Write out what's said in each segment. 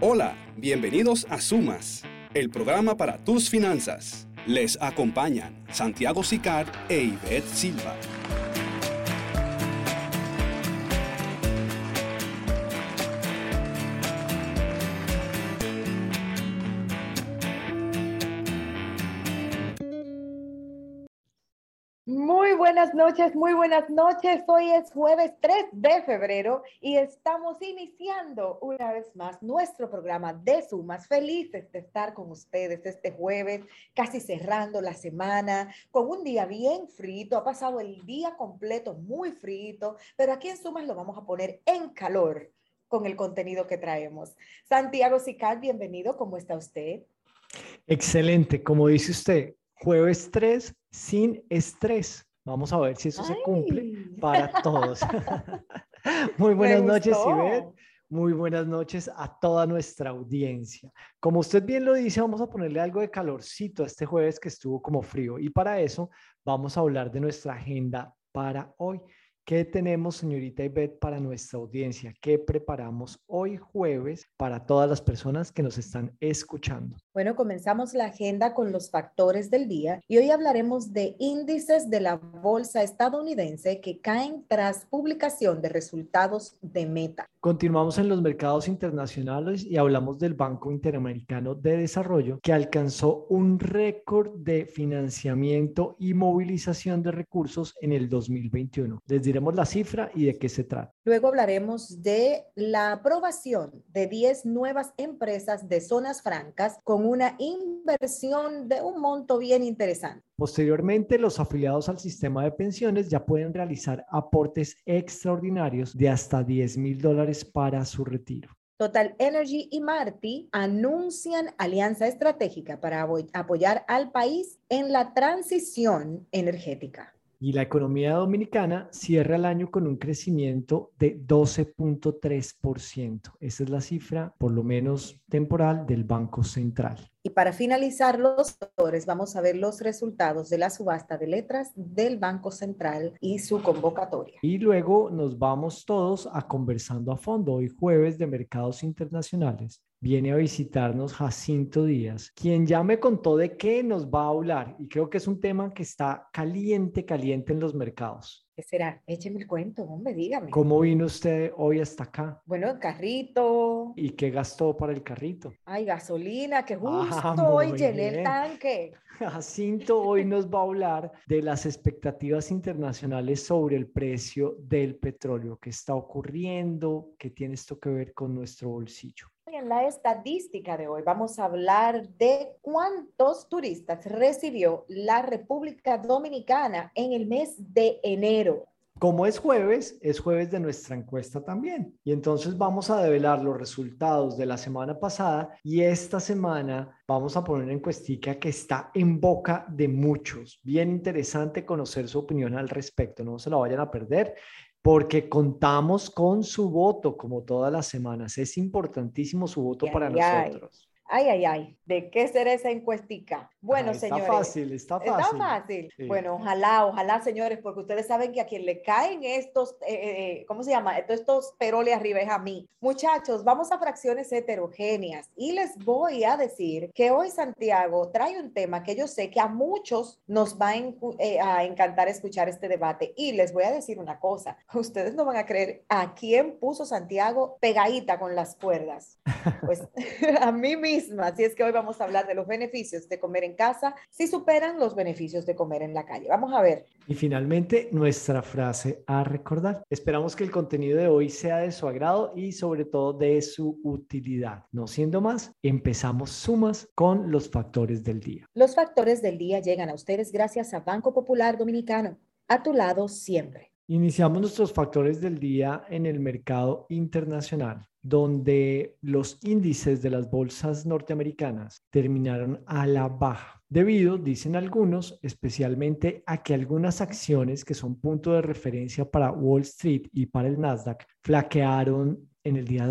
Hola, bienvenidos a Sumas, el programa para tus finanzas. Les acompañan Santiago Sicard e Ivette Silva. Muy buenas noches, muy buenas noches. Hoy es jueves 3 de febrero y estamos iniciando una vez más nuestro programa de Sumas. Felices de estar con ustedes este jueves, casi cerrando la semana, con un día bien frito. Ha pasado el día completo muy frito, pero aquí en Sumas lo vamos a poner en calor con el contenido que traemos. Santiago Sicard, bienvenido. ¿Cómo está usted? Excelente, como dice usted, jueves 3 sin estrés. Vamos a ver si eso se cumple ¡Ay! para todos. Muy Me buenas noches, Ivette. gustó. Muy buenas noches a toda nuestra audiencia. Como usted bien lo dice, vamos a ponerle algo de calorcito a este jueves que estuvo como frío. Y para eso vamos a hablar de nuestra agenda para hoy. ¿Qué tenemos, señorita Ivette, para nuestra audiencia? ¿Qué preparamos hoy jueves para todas las personas que nos están escuchando? Bueno, comenzamos la agenda con los factores del día y hoy hablaremos de índices de la bolsa estadounidense que caen tras publicación de resultados de Meta. Continuamos en los mercados internacionales y hablamos del Banco Interamericano de Desarrollo, que alcanzó un récord de financiamiento y movilización de recursos en el 2021. Les diremos la cifra y de qué se trata. Luego hablaremos de la aprobación de 10 nuevas empresas de zonas francas con una inversión de un monto bien interesante. Posteriormente, los afiliados al sistema de pensiones ya pueden realizar aportes extraordinarios de hasta $10,000 para su retiro. Total Energy y Marti anuncian alianza estratégica para apoyar al país en la transición energética. Y la economía dominicana cierra el año con un crecimiento de 12.3%. Esa es la cifra, por lo menos temporal, del Banco Central. Y para finalizar los sectores, vamos a ver los resultados de la subasta de letras del Banco Central y su convocatoria. Y luego nos vamos todos a conversando a fondo. Hoy jueves de mercados internacionales viene a visitarnos Jacinto Díaz, quien ya me contó de qué nos va a hablar. Y creo que es un tema que está caliente, caliente en los mercados. ¿Qué será? Écheme el cuento, hombre, dígame. ¿Cómo vino usted hoy hasta acá? Bueno, el carrito. ¿Y qué gastó para el carrito? Ay, gasolina, que Ah, justo hoy muy llené el bien. tanque. Jacinto hoy nos va a hablar de las expectativas internacionales sobre el precio del petróleo, qué está ocurriendo, qué tiene esto que ver con nuestro bolsillo. En la estadística de hoy vamos a hablar de cuántos turistas recibió la República Dominicana en el mes de enero. Como es jueves de nuestra encuesta también. Y entonces vamos a develar los resultados de la semana pasada y esta semana vamos a poner una encuestica que está en boca de muchos. Bien interesante conocer su opinión al respecto. No se la vayan a perder porque contamos con su voto como todas las semanas. Es importantísimo su voto para nosotros. Ay, ¿de qué será esa encuestica? Bueno, Está señores. fácil, está fácil. Está fácil. Sí. Bueno, ojalá, señores, porque ustedes saben que a quien le caen estos, ¿cómo se llama? Estos peroles arriba es a mí. Muchachos, vamos a fracciones heterogéneas y les voy a decir que hoy Santiago trae un tema que yo sé que a muchos nos va a encantar escuchar este debate y les voy a decir una cosa. Ustedes no van a creer a quién puso Santiago pegadita con las cuerdas. Pues a mí misma, así es que hoy vamos a hablar de los beneficios de comer en casa si superan los beneficios de comer en la calle. Vamos a ver. Y finalmente, nuestra frase a recordar. Esperamos que el contenido de hoy sea de su agrado y sobre todo de su utilidad. No siendo más, empezamos Sumas con los factores del día. Los factores del día llegan a ustedes gracias a Banco Popular Dominicano. A tu lado siempre. Iniciamos nuestros factores del día en el mercado internacional, donde los índices de las bolsas norteamericanas terminaron a la baja, debido, dicen algunos, especialmente a que algunas acciones que son punto de referencia para Wall Street y para el Nasdaq flaquearon en el día de hoy.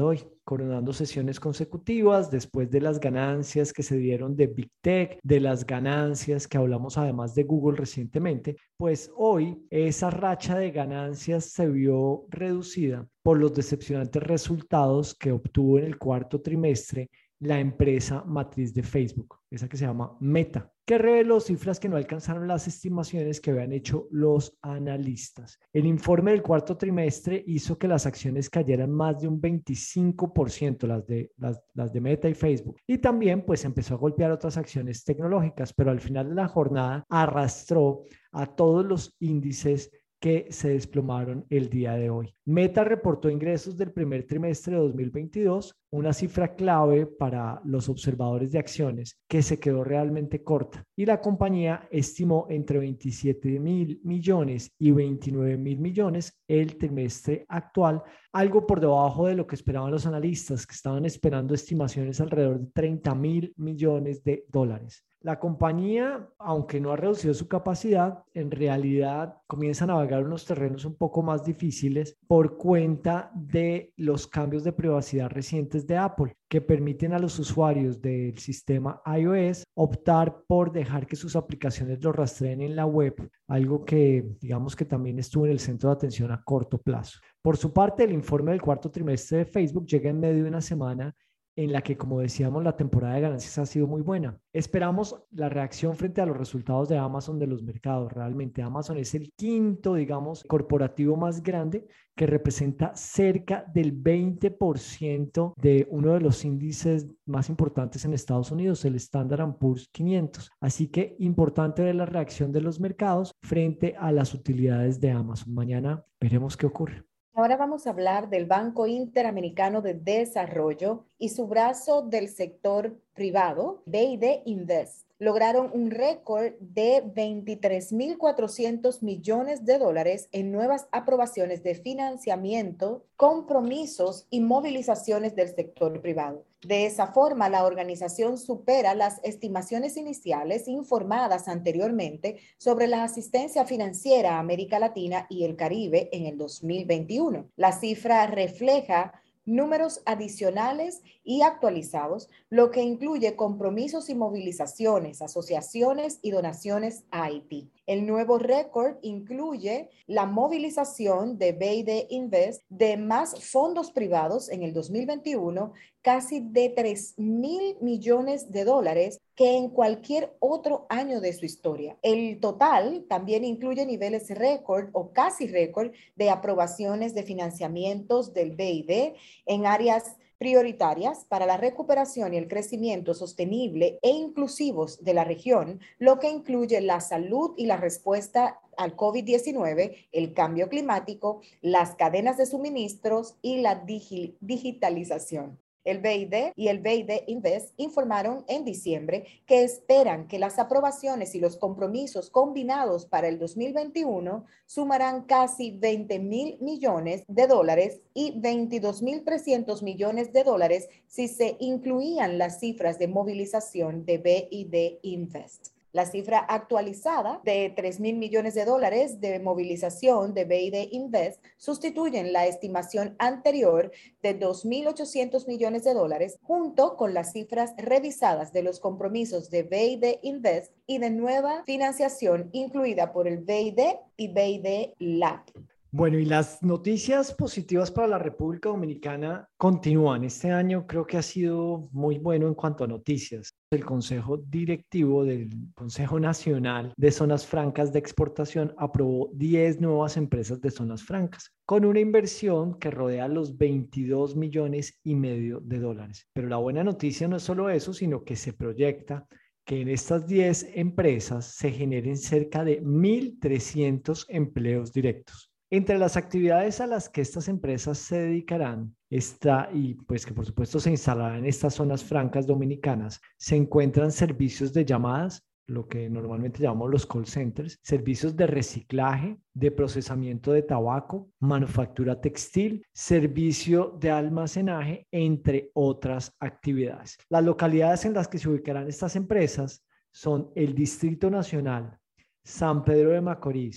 coronando sesiones consecutivas después de las ganancias que se dieron de Big Tech, de las ganancias que hablamos además de Google recientemente, pues hoy esa racha de ganancias se vio reducida por los decepcionantes resultados que obtuvo en el cuarto trimestre la empresa matriz de Facebook, esa que se llama Meta, que reveló cifras que no alcanzaron las estimaciones que habían hecho los analistas. El informe del cuarto trimestre hizo que las acciones cayeran más de un 25%, las de Meta y Facebook, y también pues empezó a golpear otras acciones tecnológicas, pero al final de la jornada arrastró a todos los índices que se desplomaron el día de hoy. Meta reportó ingresos del primer trimestre de 2022, una cifra clave para los observadores de acciones que se quedó realmente corta, y la compañía estimó entre 27.000 millones y 29.000 millones el trimestre actual, algo por debajo de lo que esperaban los analistas, que estaban esperando estimaciones alrededor de 30.000 millones de dólares. La compañía, aunque no ha reducido su capacidad, en realidad comienza a navegar unos terrenos un poco más difíciles por cuenta de los cambios de privacidad recientes de Apple, que permiten a los usuarios del sistema iOS optar por dejar que sus aplicaciones lo rastreen en la web, algo que digamos que también estuvo en el centro de atención a corto plazo. Por su parte, el informe del cuarto trimestre de Facebook llega en medio de una semana en la que, como decíamos, la temporada de ganancias ha sido muy buena. Esperamos la reacción frente a los resultados de Amazon de los mercados. Realmente Amazon es el quinto, digamos, corporativo más grande, que representa cerca del 20% de uno de los índices más importantes en Estados Unidos, el Standard & Poor's 500. Así que importante ver la reacción de los mercados frente a las utilidades de Amazon. Mañana veremos qué ocurre. Ahora vamos a hablar del Banco Interamericano de Desarrollo y su brazo del sector privado, BID Invest. Lograron un récord de 23.400 millones de dólares en nuevas aprobaciones de financiamiento, compromisos y movilizaciones del sector privado. De esa forma, la organización supera las estimaciones iniciales informadas anteriormente sobre la asistencia financiera a América Latina y el Caribe en el 2021. La cifra refleja números adicionales y actualizados, lo que incluye compromisos y movilizaciones, asociaciones y donaciones a Haití. El nuevo récord incluye la movilización de BID Invest de más fondos privados en el 2021, casi de 3.000 millones de dólares que en cualquier otro año de su historia. El total también incluye niveles récord o casi récord de aprobaciones de financiamientos del BID en áreas prioritarias para la recuperación y el crecimiento sostenible e inclusivos de la región, lo que incluye la salud y la respuesta al COVID-19, el cambio climático, las cadenas de suministros y la digitalización. El BID y el BID Invest informaron en diciembre que esperan que las aprobaciones y los compromisos combinados para el 2021 sumarán casi 20.000 millones de dólares y 22.300 millones de dólares si se incluían las cifras de movilización de BID Invest. La cifra actualizada de 3.000 millones de dólares de movilización de BID Invest sustituyen la estimación anterior de 2.800 millones de dólares junto con las cifras revisadas de los compromisos de BID Invest y de nueva financiación incluida por el BID y BID Lab. Bueno, y las noticias positivas para la República Dominicana continúan. Este año creo que ha sido muy bueno en cuanto a noticias. El Consejo Directivo del Consejo Nacional de Zonas Francas de Exportación aprobó 10 nuevas empresas de zonas francas, con una inversión que rodea los 22,5 millones de dólares. Pero la buena noticia no es solo eso, sino que se proyecta que en estas 10 empresas se generen cerca de 1.300 empleos directos. Entre las actividades a las que estas empresas se dedicarán y pues que por supuesto se instalarán en estas zonas francas dominicanas, se encuentran servicios de llamadas, lo que normalmente llamamos los call centers, servicios de reciclaje, de procesamiento de tabaco, manufactura textil, servicio de almacenaje, entre otras actividades. Las localidades en las que se ubicarán estas empresas son el Distrito Nacional, San Pedro de Macorís,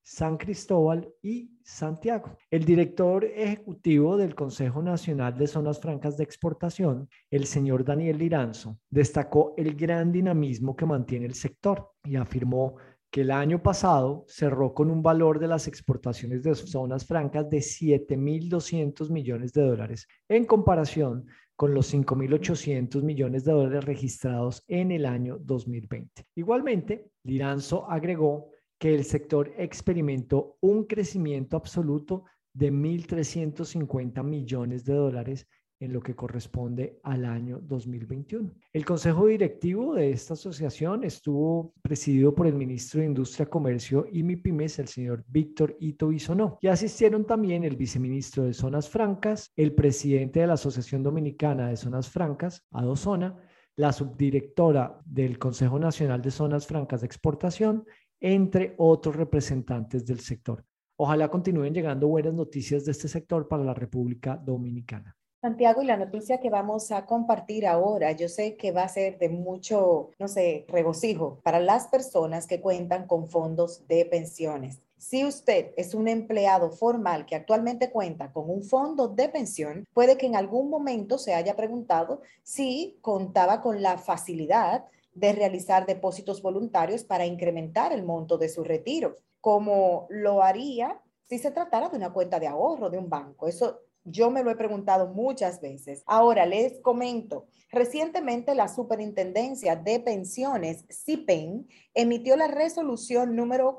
San Cristóbal y Santiago. El director ejecutivo del Consejo Nacional de Zonas Francas de Exportación, el señor Daniel Liranzo, destacó el gran dinamismo que mantiene el sector y afirmó que el año pasado cerró con un valor de las exportaciones de zonas francas de 7.200 millones de dólares en comparación con los 5.800 millones de dólares registrados en el año 2020. Igualmente, Liranzo agregó que el sector experimentó un crecimiento absoluto de 1.350 millones de dólares en lo que corresponde al año 2021. El consejo directivo de esta asociación estuvo presidido por el ministro de Industria, Comercio y MIPYMES, el señor Víctor Ito Bisonó, y asistieron también el viceministro de Zonas Francas, el presidente de la Asociación Dominicana de Zonas Francas, ADOZONA, la subdirectora del Consejo Nacional de Zonas Francas de Exportación, entre otros representantes del sector. Ojalá continúen llegando buenas noticias de este sector para la República Dominicana. Santiago, y la noticia que vamos a compartir ahora, yo sé que va a ser de mucho, no sé, regocijo para las personas que cuentan con fondos de pensiones. Si usted es un empleado formal que actualmente cuenta con un fondo de pensión, puede que en algún momento se haya preguntado si contaba con la facilidad de realizar depósitos voluntarios para incrementar el monto de su retiro, como lo haría si se tratara de una cuenta de ahorro de un banco. Eso yo me lo he preguntado muchas veces. Ahora les comento, recientemente la Superintendencia de Pensiones, SIPEN, emitió la resolución número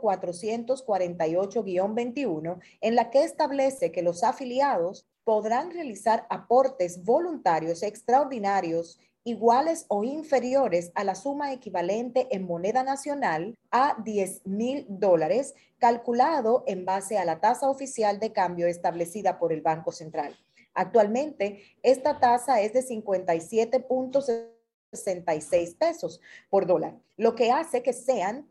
448-21 en la que establece que los afiliados podrán realizar aportes voluntarios extraordinarios iguales o inferiores a la suma equivalente en moneda nacional a $10,000, calculado en base a la tasa oficial de cambio establecida por el Banco Central. Actualmente, esta tasa es de 57.66 pesos por dólar, lo que hace que sean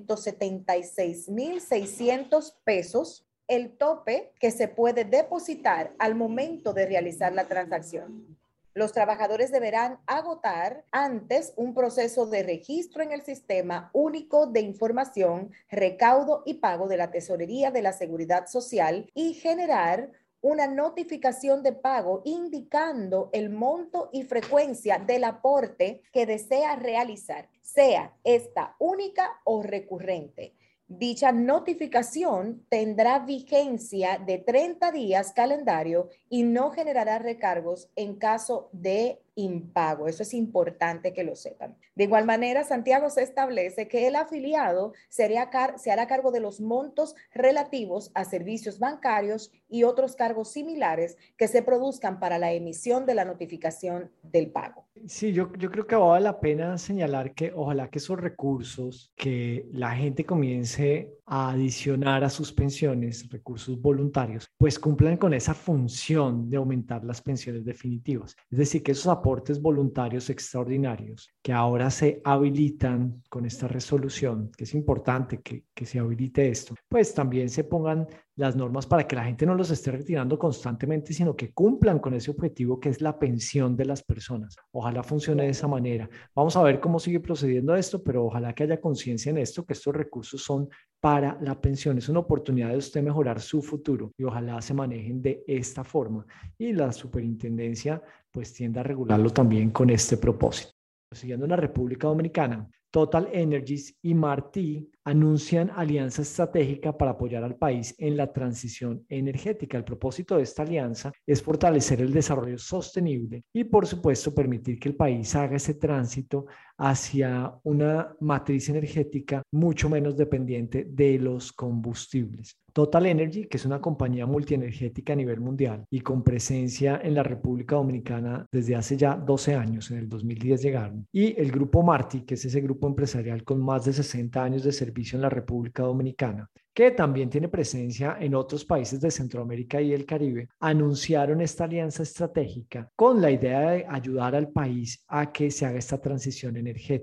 576.600 pesos el tope que se puede depositar al momento de realizar la transacción. Los trabajadores deberán agotar antes un proceso de registro en el Sistema Único de Información, Recaudo y Pago de la Tesorería de la Seguridad Social y generar una notificación de pago indicando el monto y frecuencia del aporte que desea realizar, sea esta única o recurrente. Dicha notificación tendrá vigencia de 30 días calendario y no generará recargos en caso de impago. Eso es importante que lo sepan. De igual manera, Santiago, se establece que el afiliado se hará cargo de los montos relativos a servicios bancarios y otros cargos similares que se produzcan para la emisión de la notificación del pago. Sí, yo creo que vale la pena señalar que ojalá que esos recursos que la gente comience a adicionar a sus pensiones, recursos voluntarios, pues cumplan con esa función de aumentar las pensiones definitivas. Es decir, que esos aportes voluntarios extraordinarios que ahora se habilitan con esta resolución, que es importante que se habilite esto, pues también se pongan las normas para que la gente no los esté retirando constantemente, sino que cumplan con ese objetivo que es la pensión de las personas. Ojalá funcione de esa manera. Vamos a ver cómo sigue procediendo esto, pero ojalá que haya conciencia en esto, que estos recursos son para la pensión. Es una oportunidad de usted mejorar su futuro y ojalá se manejen de esta forma. Y la superintendencia pues tiende a regularlo también con este propósito. Siguiendo en la República Dominicana, Total Energies y Martí anuncian alianza estratégica para apoyar al país en la transición energética. El propósito de esta alianza es fortalecer el desarrollo sostenible y, por supuesto, permitir que el país haga ese tránsito hacia una matriz energética mucho menos dependiente de los combustibles. Total Energy, que es una compañía multienergética a nivel mundial y con presencia en la República Dominicana desde hace ya 12 años, en el 2010 llegaron, y el grupo Martí, que es ese grupo empresarial con más de 60 años de servicio en la República Dominicana, que también tiene presencia en otros países de Centroamérica y el Caribe, anunciaron esta alianza estratégica con la idea de ayudar al país a que se haga esta transición energética.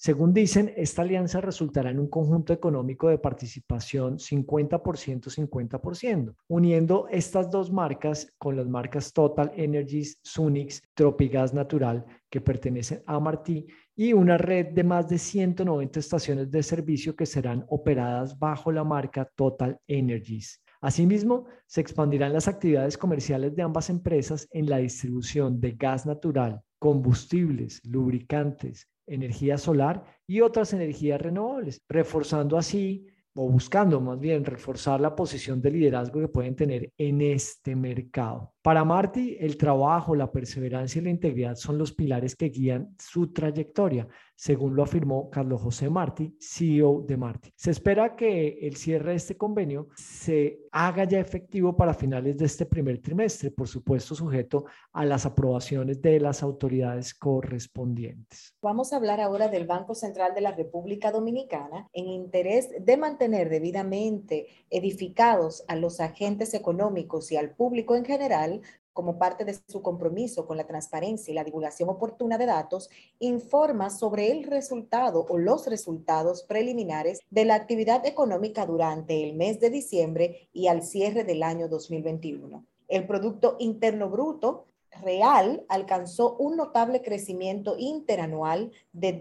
Según dicen, esta alianza resultará en un conjunto económico de participación 50%, 50%, uniendo estas dos marcas con las marcas Total Energies, Sunix, Tropigas Natural, que pertenecen a Martí, y una red de más de 190 estaciones de servicio que serán operadas bajo la marca Total Energies. Asimismo, se expandirán las actividades comerciales de ambas empresas en la distribución de gas natural, combustibles, lubricantes, energía solar y otras energías renovables, reforzando así o buscando más bien reforzar la posición de liderazgo que pueden tener en este mercado. Para Martí, el trabajo, la perseverancia y la integridad son los pilares que guían su trayectoria, según lo afirmó Carlos José Martí, CEO de Martí. Se espera que el cierre de este convenio se haga ya efectivo para finales de este primer trimestre, por supuesto sujeto a las aprobaciones de las autoridades correspondientes. Vamos a hablar ahora del Banco Central de la República Dominicana en interés de mantener debidamente edificados a los agentes económicos y al público en general. Como parte de su compromiso con la transparencia y la divulgación oportuna de datos, informa sobre el resultado o los resultados preliminares de la actividad económica durante el mes de diciembre y al cierre del año 2021. El Producto Interno Bruto real alcanzó un notable crecimiento interanual de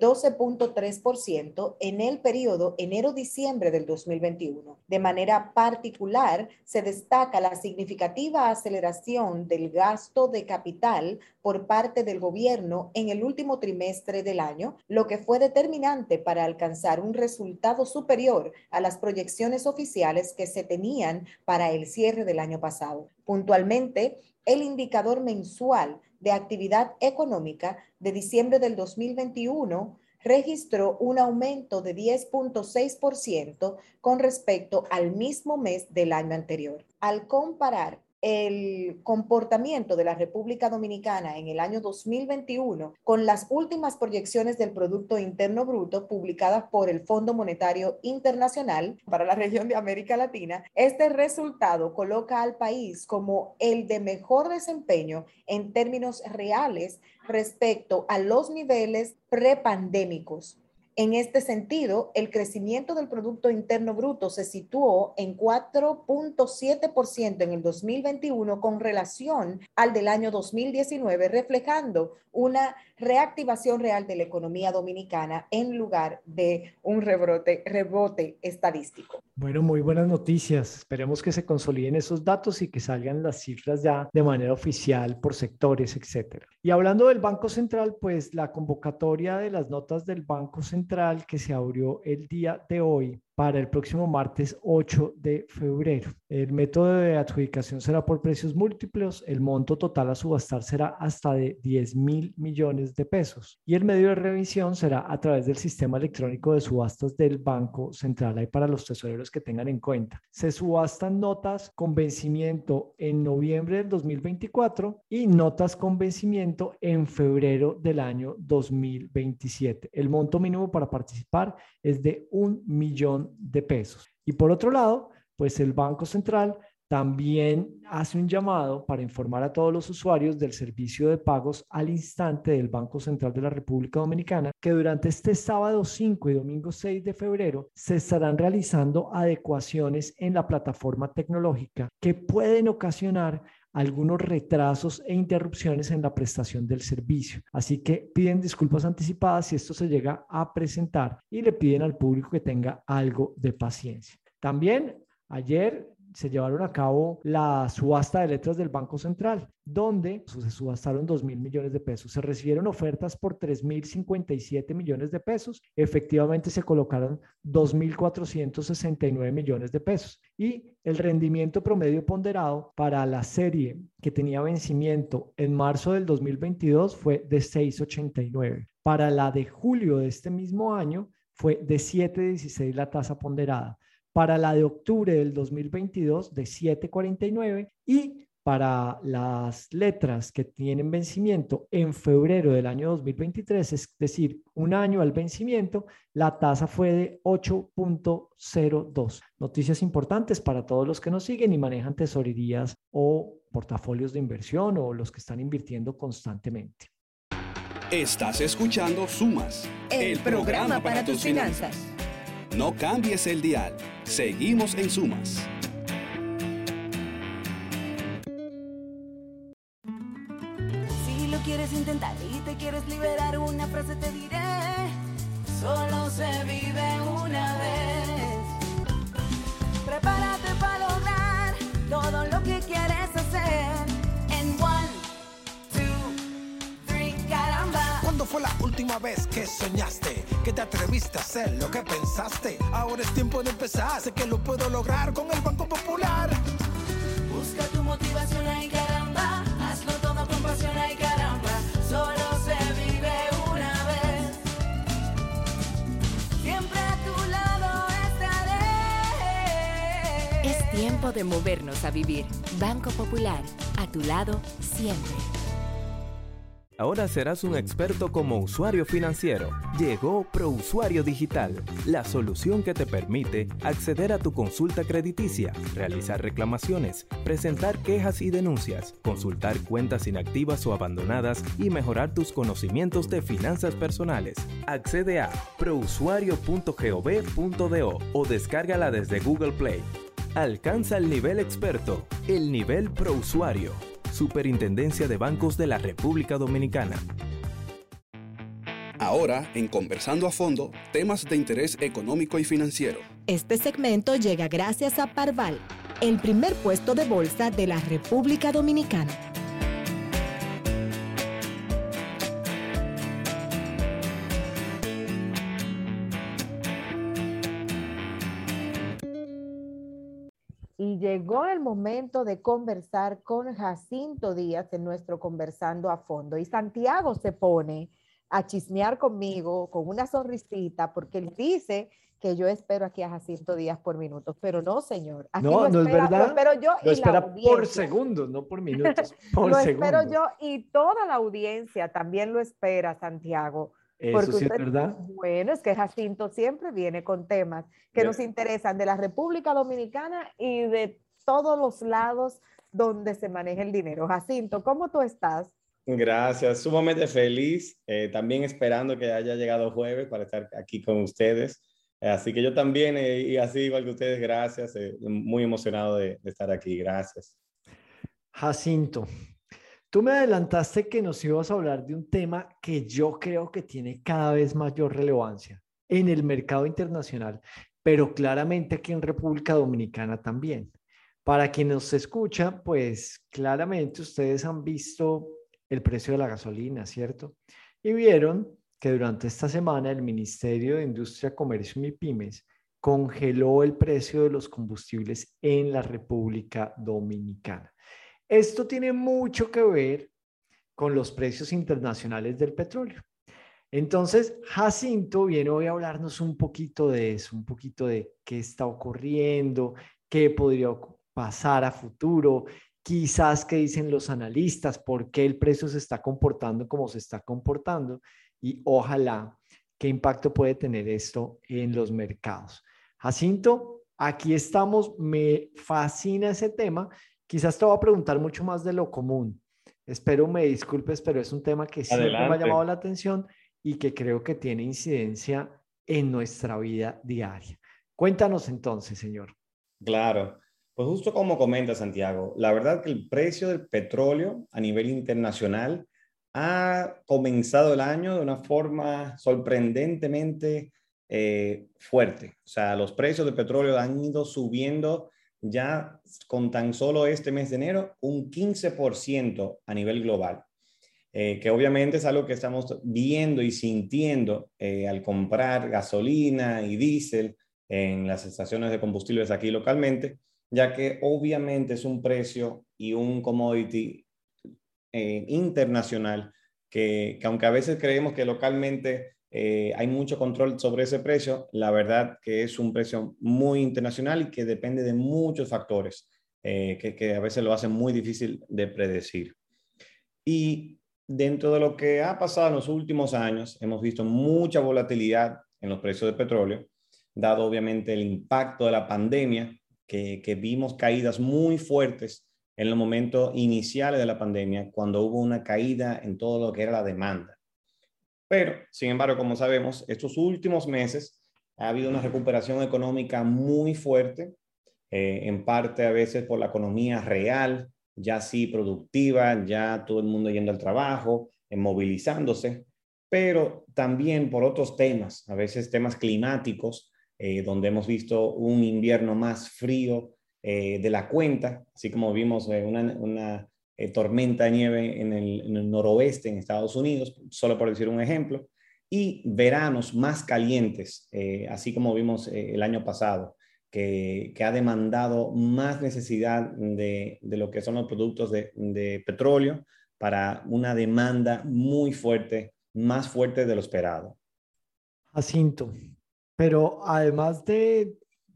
12.3% en el periodo enero-diciembre del 2021. De manera particular, se destaca la significativa aceleración del gasto de capital por parte del gobierno en el último trimestre del año, lo que fue determinante para alcanzar un resultado superior a las proyecciones oficiales que se tenían para el cierre del año pasado. Puntualmente, el indicador mensual de actividad económica de diciembre del 2021 registró un aumento de 10.6% con respecto al mismo mes del año anterior. Al comparar el comportamiento de la República Dominicana en el año 2021 con las últimas proyecciones del Producto Interno Bruto publicadas por el Fondo Monetario Internacional para la región de América Latina, este resultado coloca al país como el de mejor desempeño en términos reales respecto a los niveles prepandémicos. En este sentido, el crecimiento del Producto Interno Bruto se situó en 4.7% en el 2021 con relación al del año 2019, reflejando una reactivación real de la economía dominicana en lugar de un rebote estadístico. Bueno, muy buenas noticias. Esperemos que se consoliden esos datos y que salgan las cifras ya de manera oficial por sectores, etcétera. Y hablando del Banco Central, pues la convocatoria de las notas del Banco Central que se abrió el día de hoy para el próximo martes 8 de febrero. El método de adjudicación será por precios múltiplos. El monto total a subastar será hasta de 10.000 millones de pesos. Y el medio de revisión será a través del sistema electrónico de subastas del Banco Central. Ahí para los tesoreros que tengan en cuenta. Se subastan notas con vencimiento en noviembre del 2024 y notas con vencimiento en febrero del año 2027. El monto mínimo para participar es de 1.000.000 de pesos. Y por otro lado, pues el Banco Central también hace un llamado para informar a todos los usuarios del servicio de pagos al instante del Banco Central de la República Dominicana que durante este sábado 5 y domingo 6 de febrero se estarán realizando adecuaciones en la plataforma tecnológica que pueden ocasionar algunos retrasos e interrupciones en la prestación del servicio. Así que piden disculpas anticipadas si esto se llega a presentar y le piden al público que tenga algo de paciencia. También ayer se llevaron a cabo la subasta de letras del Banco Central, donde se subastaron 2.000 millones de pesos. Se recibieron ofertas por 3.057 millones de pesos. Efectivamente se colocaron 2.469 millones de pesos. Y el rendimiento promedio ponderado para la serie que tenía vencimiento en marzo del 2022 fue de 6.89. Para la de julio de este mismo año fue de 7.16 la tasa ponderada. Para la de octubre del 2022 de 7.49 y para las letras que tienen vencimiento en febrero del año 2023, es decir, un año al vencimiento, la tasa fue de 8.02. Noticias importantes para todos los que nos siguen y manejan tesorerías o portafolios de inversión o los que están invirtiendo constantemente. Estás escuchando Sumas, el programa para tus finanzas. No cambies el dial. Seguimos en Sumas. Si lo quieres intentar y te quieres liberar, una frase te diré: solo se vive una vez. Prepárate para lograr todo lo que quieres hacer. En 1, 2, 3, caramba. ¿Cuándo fue la última vez que soñaste? Que te atreviste a hacer lo que pensaste. Ahora es tiempo de empezar. Sé que lo puedo lograr con el Banco Popular. Busca tu motivación, ay caramba. Hazlo todo con pasión, ay caramba. Solo se vive una vez. Siempre a tu lado estaré. Es tiempo de movernos a vivir. Banco Popular, a tu lado siempre. Ahora serás un experto como usuario financiero. Llegó ProUsuario Digital, la solución que te permite acceder a tu consulta crediticia, realizar reclamaciones, presentar quejas y denuncias, consultar cuentas inactivas o abandonadas y mejorar tus conocimientos de finanzas personales. Accede a prousuario.gov.do o descárgala desde Google Play. Alcanza el nivel experto, el nivel ProUsuario. Superintendencia de Bancos de la República Dominicana. Ahora, en Conversando a Fondo, temas de interés económico y financiero. Este segmento llega gracias a Parval, el primer puesto de bolsa de la República Dominicana. Y llegó el momento de conversar con Jacinto Díaz en nuestro Conversando a Fondo. Y Santiago se pone a chismear conmigo con una sonrisita porque él dice que yo espero aquí a Jacinto Díaz por minutos, pero no, señor. Aquí no, no es verdad. Lo espero yo lo y espera la audiencia. por segundos, no por minutos. Por lo segundos. espero yo y toda la audiencia también lo espera, Santiago. Eso sí es verdad. Bueno, es que Jacinto siempre viene con temas que nos interesan de la República Dominicana y de todos los lados donde se maneja el dinero. Jacinto, ¿cómo tú estás? Gracias, sumamente feliz, también esperando que haya llegado jueves para estar aquí con ustedes. Así que yo también, y así igual que ustedes, gracias, muy emocionado de estar aquí, gracias. Jacinto, tú me adelantaste que nos ibas a hablar de un tema que yo creo que tiene cada vez mayor relevancia en el mercado internacional, pero claramente aquí en República Dominicana también. Para quien nos escucha, pues claramente ustedes han visto el precio de la gasolina, ¿cierto? Y vieron que durante esta semana el Ministerio de Industria, Comercio y MIPYMES congeló el precio de los combustibles en la República Dominicana. Esto tiene mucho que ver con los precios internacionales del petróleo. Entonces, Jacinto viene hoy a hablarnos un poquito de eso, un poquito de qué está ocurriendo, qué podría pasar a futuro, quizás qué dicen los analistas, por qué el precio se está comportando como se está comportando y ojalá qué impacto puede tener esto en los mercados. Jacinto, aquí estamos, me fascina ese tema. Quizás te voy a preguntar mucho más de lo común. Espero me disculpes, pero es un tema que siempre me ha llamado la atención y que creo que tiene incidencia en nuestra vida diaria. Cuéntanos entonces, señor. Claro, pues justo como comenta Santiago, la verdad que el precio del petróleo a nivel internacional ha comenzado el año de una forma sorprendentemente fuerte. O sea, los precios del petróleo han ido subiendo ya con tan solo este mes de enero un 15% a nivel global. Que obviamente es algo que estamos viendo y sintiendo al comprar gasolina y diésel en las estaciones de combustibles aquí localmente, ya que obviamente es un precio y un commodity internacional que aunque a veces creemos que localmente hay mucho control sobre ese precio, la verdad que es un precio muy internacional y que depende de muchos factores que a veces lo hacen muy difícil de predecir. Y dentro de lo que ha pasado en los últimos años, hemos visto mucha volatilidad en los precios de petróleo, dado obviamente el impacto de la pandemia, que vimos caídas muy fuertes en los momentos iniciales de la pandemia, cuando hubo una caída en todo lo que era la demanda. Pero, sin embargo, como sabemos, estos últimos meses ha habido una recuperación económica muy fuerte, en parte a veces por la economía real, ya sí productiva, ya todo el mundo yendo al trabajo, movilizándose, pero también por otros temas, a veces temas climáticos, donde hemos visto un invierno más frío de la cuenta, así como vimos una tormenta de nieve en el noroeste en Estados Unidos, solo por decir un ejemplo, y veranos más calientes, así como vimos el año pasado, que ha demandado más necesidad de lo que son los productos de petróleo para una demanda muy fuerte, más fuerte de lo esperado. Jacinto, pero además de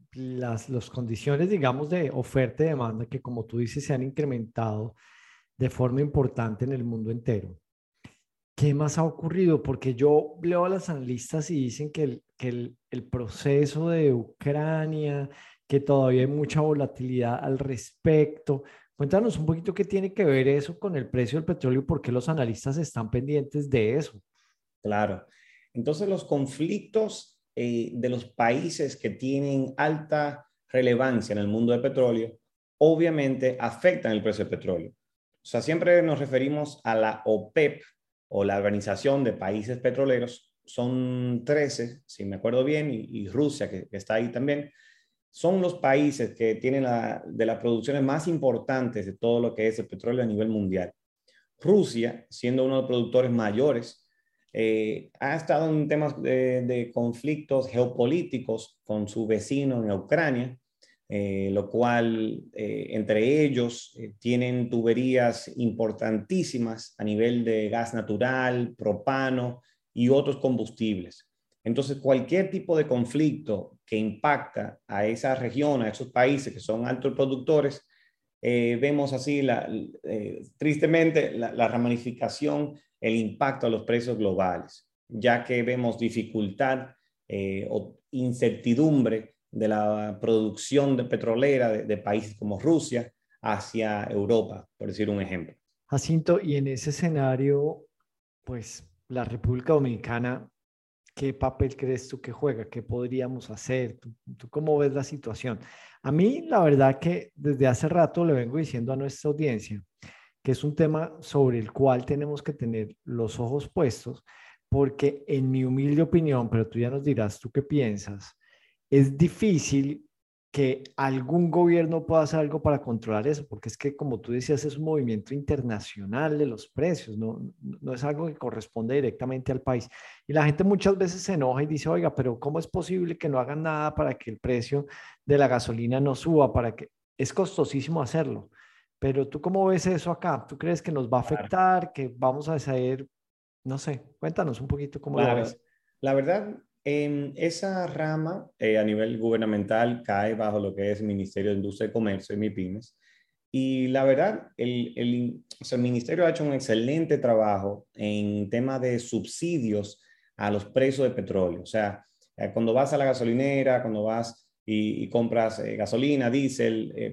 las condiciones, digamos, de oferta y demanda, que como tú dices, se han incrementado de forma importante en el mundo entero. ¿Qué más ha ocurrido? Porque yo leo a los analistas y dicen que el proceso de Ucrania, que todavía hay mucha volatilidad al respecto. Cuéntanos un poquito qué tiene que ver eso con el precio del petróleo y por qué los analistas están pendientes de eso. Claro. Entonces, los conflictos de los países que tienen alta relevancia en el mundo del petróleo, obviamente afectan el precio del petróleo. O sea, siempre nos referimos a la OPEP, o la Organización de Países Petroleros. Son 13, si me acuerdo bien, y Rusia, que está ahí también. Son los países que tienen de las producciones más importantes de todo lo que es el petróleo a nivel mundial. Rusia, siendo uno de los productores mayores, ha estado en temas de conflictos geopolíticos con su vecino en Ucrania, lo cual entre ellos tienen tuberías importantísimas a nivel de gas natural, propano y otros combustibles. Entonces, cualquier tipo de conflicto que impacta a esa región, a esos países que son altos productores, vemos así, tristemente, la ramificación, el impacto a los precios globales, ya que vemos dificultad o incertidumbre de la producción de petrolera de países como Rusia hacia Europa, por decir un ejemplo. Jacinto, y en ese escenario, pues la República Dominicana, ¿qué papel crees tú que juega? ¿Qué podríamos hacer? ¿Tú cómo ves la situación? A mí, la verdad que desde hace rato le vengo diciendo a nuestra audiencia que es un tema sobre el cual tenemos que tener los ojos puestos, porque en mi humilde opinión, pero tú ya nos dirás tú qué piensas, es difícil que algún gobierno pueda hacer algo para controlar eso, porque es que, como tú decías, es un movimiento internacional de los precios, no es algo que corresponde directamente al país. Y la gente muchas veces se enoja y dice, oiga, pero ¿cómo es posible que no hagan nada para que el precio de la gasolina no suba? Es costosísimo hacerlo. Pero ¿tú cómo ves eso acá? ¿Tú crees que nos va a afectar, que vamos a saber? No sé, cuéntanos un poquito cómo lo ves. La verdad, esa rama a nivel gubernamental cae bajo lo que es el Ministerio de Industria y Comercio y MIPYMES. Y la verdad, el ministerio ha hecho un excelente trabajo en tema de subsidios a los precios de petróleo. O sea, cuando vas a la gasolinera, cuando vas y compras gasolina, diésel,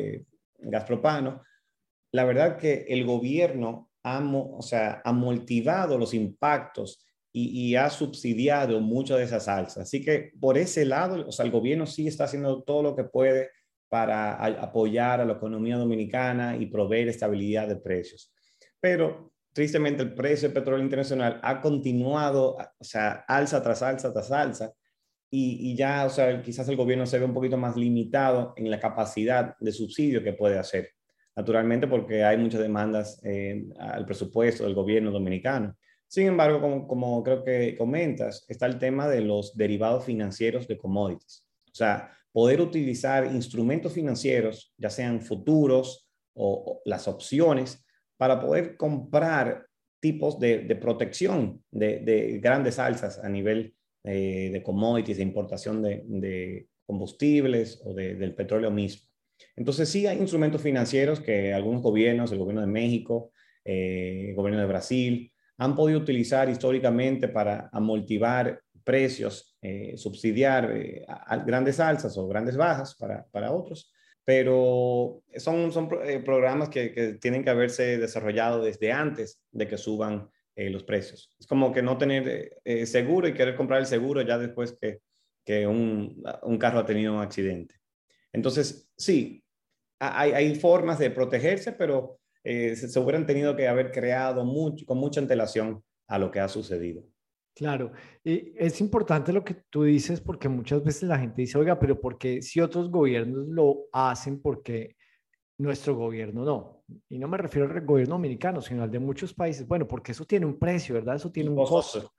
gas propano, la verdad que el gobierno ha amortiguado los impactos y ha subsidiado muchas de esas alzas. Así que por ese lado, o sea, el gobierno sí está haciendo todo lo que puede para apoyar a la economía dominicana y proveer estabilidad de precios. Pero tristemente el precio del petróleo internacional ha continuado, o sea, alza tras alza tras alza, y ya, o sea, quizás el gobierno se ve un poquito más limitado en la capacidad de subsidio que puede hacer. Naturalmente porque hay muchas demandas al presupuesto del gobierno dominicano. Sin embargo, como creo que comentas, está el tema de los derivados financieros de commodities. O sea, poder utilizar instrumentos financieros, ya sean futuros o las opciones, para poder comprar tipos de protección de grandes alzas a nivel de commodities, de importación de combustibles o del petróleo mismo. Entonces sí hay instrumentos financieros que algunos gobiernos, el gobierno de México, el gobierno de Brasil, han podido utilizar históricamente para amortiguar precios, subsidiar grandes alzas o grandes bajas para otros, pero son programas que tienen que haberse desarrollado desde antes de que suban los precios. Es como que no tener seguro y querer comprar el seguro ya después que un carro ha tenido un accidente. Entonces, sí, hay formas de protegerse, pero se hubieran tenido que haber creado con mucha antelación a lo que ha sucedido. Claro, y es importante lo que tú dices porque muchas veces la gente dice, oiga, pero ¿por qué si otros gobiernos lo hacen, por qué nuestro gobierno no? Y no me refiero al gobierno dominicano, sino al de muchos países. Bueno, porque eso tiene un precio, ¿verdad? Eso tiene un costo.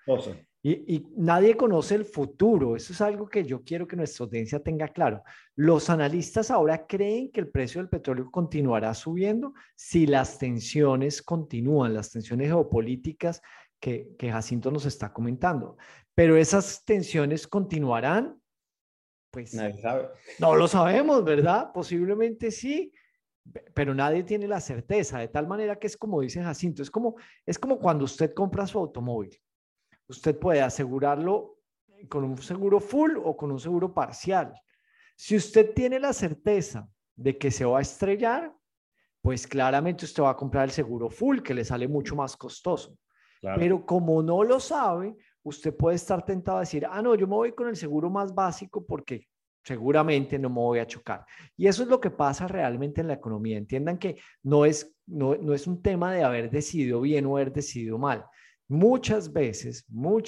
Y nadie conoce el futuro. Eso es algo que yo quiero que nuestra audiencia tenga claro. Los analistas ahora creen que el precio del petróleo continuará subiendo si las tensiones continúan, las tensiones geopolíticas que Jacinto nos está comentando. Pero esas tensiones continuarán, pues nadie sabe. No lo sabemos, ¿verdad? Posiblemente sí, pero nadie tiene la certeza, de tal manera que es como dice Jacinto, es como cuando usted compra su automóvil. Usted puede asegurarlo con un seguro full o con un seguro parcial. Si usted tiene la certeza de que se va a estrellar, pues claramente usted va a comprar el seguro full, que le sale mucho más costoso. Claro. Pero como no lo sabe, usted puede estar tentado a decir, no, yo me voy con el seguro más básico porque seguramente no me voy a chocar. Y eso es lo que pasa realmente en la economía. Entiendan que no es un tema de haber decidido bien o haber decidido mal. Muchas veces,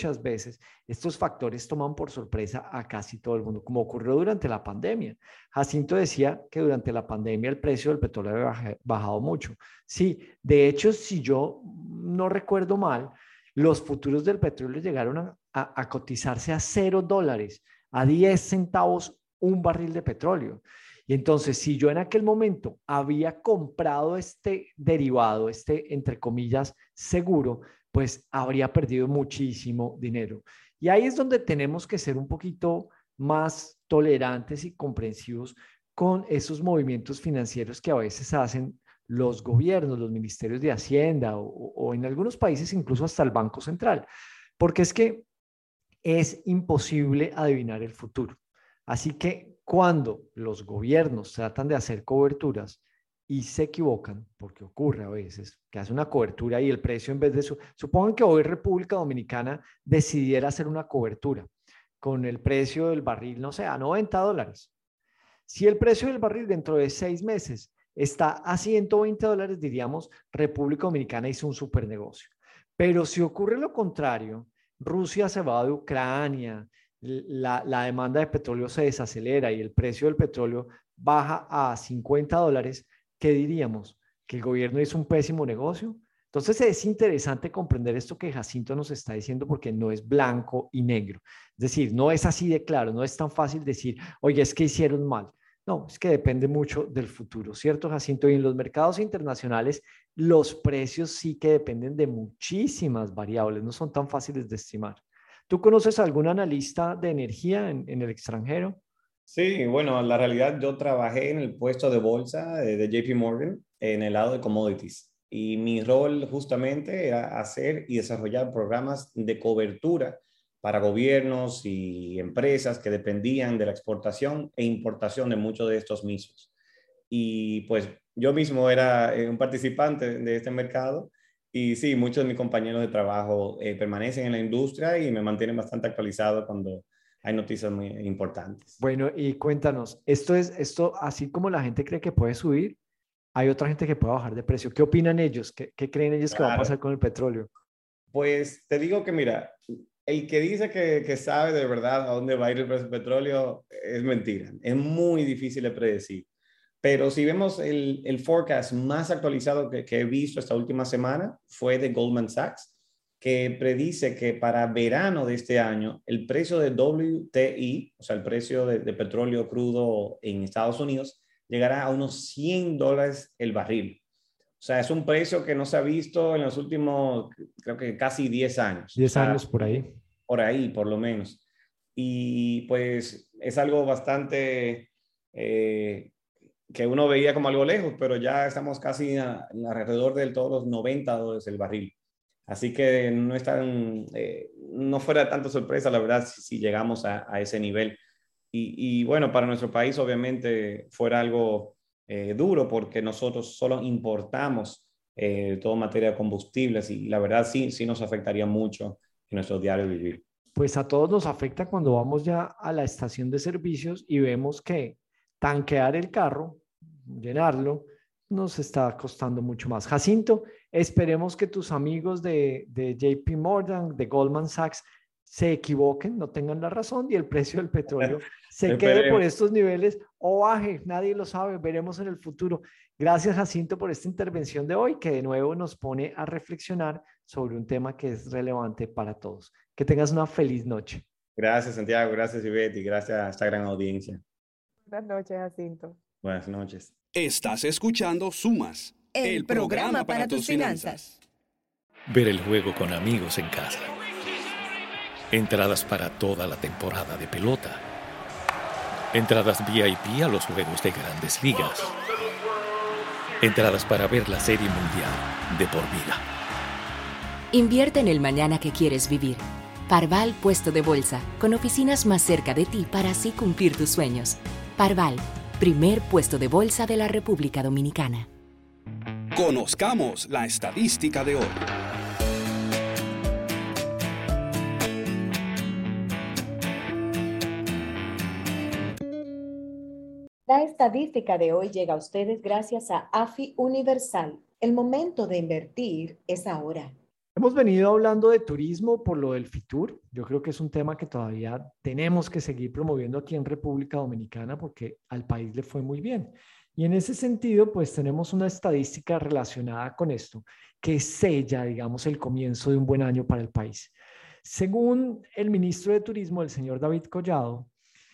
estos factores toman por sorpresa a casi todo el mundo, como ocurrió durante la pandemia. Jacinto decía que durante la pandemia el precio del petróleo había bajado mucho. Sí, de hecho, si yo no recuerdo mal, los futuros del petróleo llegaron a cotizarse a $0, a 10 centavos un barril de petróleo. Y entonces, si yo en aquel momento había comprado este derivado, entre comillas, seguro, pues habría perdido muchísimo dinero. Y ahí es donde tenemos que ser un poquito más tolerantes y comprensivos con esos movimientos financieros que a veces hacen los gobiernos, los ministerios de Hacienda o en algunos países incluso hasta el Banco Central. Porque es que es imposible adivinar el futuro. Así que cuando los gobiernos tratan de hacer coberturas y se equivocan, porque ocurre a veces que hace una cobertura y el precio en vez de eso, supongan que hoy República Dominicana decidiera hacer una cobertura con el precio del barril, no sé, a $90. Si el precio del barril dentro de 6 meses está a $120, diríamos, República Dominicana hizo un super negocio. Pero si ocurre lo contrario, Rusia se va de Ucrania, la demanda de petróleo se desacelera y el precio del petróleo baja a $50, ¿qué diríamos? ¿Que el gobierno hizo un pésimo negocio? Entonces es interesante comprender esto que Jacinto nos está diciendo porque no es blanco y negro. Es decir, no es así de claro, no es tan fácil decir, oye, es que hicieron mal. No, es que depende mucho del futuro, ¿cierto, Jacinto? Y en los mercados internacionales, los precios sí que dependen de muchísimas variables, no son tan fáciles de estimar. ¿Tú conoces algún analista de energía en el extranjero? Sí, bueno, la realidad yo trabajé en el puesto de bolsa de JP Morgan en el lado de commodities y mi rol justamente era hacer y desarrollar programas de cobertura para gobiernos y empresas que dependían de la exportación e importación de muchos de estos mismos. Y pues yo mismo era un participante de este mercado y sí, muchos de mis compañeros de trabajo permanecen en la industria y me mantienen bastante actualizado cuando hay noticias muy importantes. Bueno, y cuéntanos, esto así como la gente cree que puede subir, hay otra gente que puede bajar de precio. ¿Qué opinan ellos? ¿Qué creen ellos que va a pasar con el petróleo? Pues te digo que mira, el que dice que sabe de verdad a dónde va a ir el precio del petróleo es mentira. Es muy difícil de predecir. Pero si vemos el forecast más actualizado que he visto esta última semana fue de Goldman Sachs, que predice que para verano de este año el precio de WTI, o sea, el precio de petróleo crudo en Estados Unidos, llegará a unos $100 el barril. O sea, es un precio que no se ha visto en los últimos, creo que casi 10 años. 10 años por ahí. Por ahí, por lo menos. Y pues es algo bastante que uno veía como algo lejos, pero ya estamos casi alrededor de todos los $90 el barril. Así que no es no fuera tanta sorpresa, la verdad, si llegamos a ese nivel. Y bueno, para nuestro país obviamente fuera algo duro porque nosotros solo importamos todo materia de combustibles, y la verdad sí nos afectaría mucho en nuestro diario vivir. Pues a todos nos afecta cuando vamos ya a la estación de servicios y vemos que tanquear el carro, llenarlo, nos está costando mucho más. Jacinto, esperemos que tus amigos de JP Morgan, de Goldman Sachs, se equivoquen, no tengan la razón y el precio del petróleo se quede por estos niveles o baje, nadie lo sabe, veremos en el futuro. Gracias, Jacinto, por esta intervención de hoy, que de nuevo nos pone a reflexionar sobre un tema que es relevante para todos. Que tengas una feliz noche. Gracias, Santiago, gracias, Ivette, y gracias a esta gran audiencia. Buenas noches, Jacinto. Buenas noches. Estás escuchando Sumas, el programa para tus finanzas. Ver el juego con amigos en casa. Entradas para toda la temporada de pelota. Entradas VIP a los juegos de Grandes Ligas. Entradas para ver la Serie Mundial de por vida. Invierte en el mañana que quieres vivir. Parval Puesto de Bolsa, con oficinas más cerca de ti para así cumplir tus sueños. Parval, primer puesto de bolsa de la República Dominicana. Conozcamos la estadística de hoy. La estadística de hoy llega a ustedes gracias a AFI Universal. El momento de invertir es ahora. Hemos venido hablando de turismo por lo del Fitur. Yo creo que es un tema que todavía tenemos que seguir promoviendo aquí en República Dominicana porque al país le fue muy bien. Y en ese sentido, pues tenemos una estadística relacionada con esto que sella, digamos, el comienzo de un buen año para el país. Según el ministro de Turismo, el señor David Collado,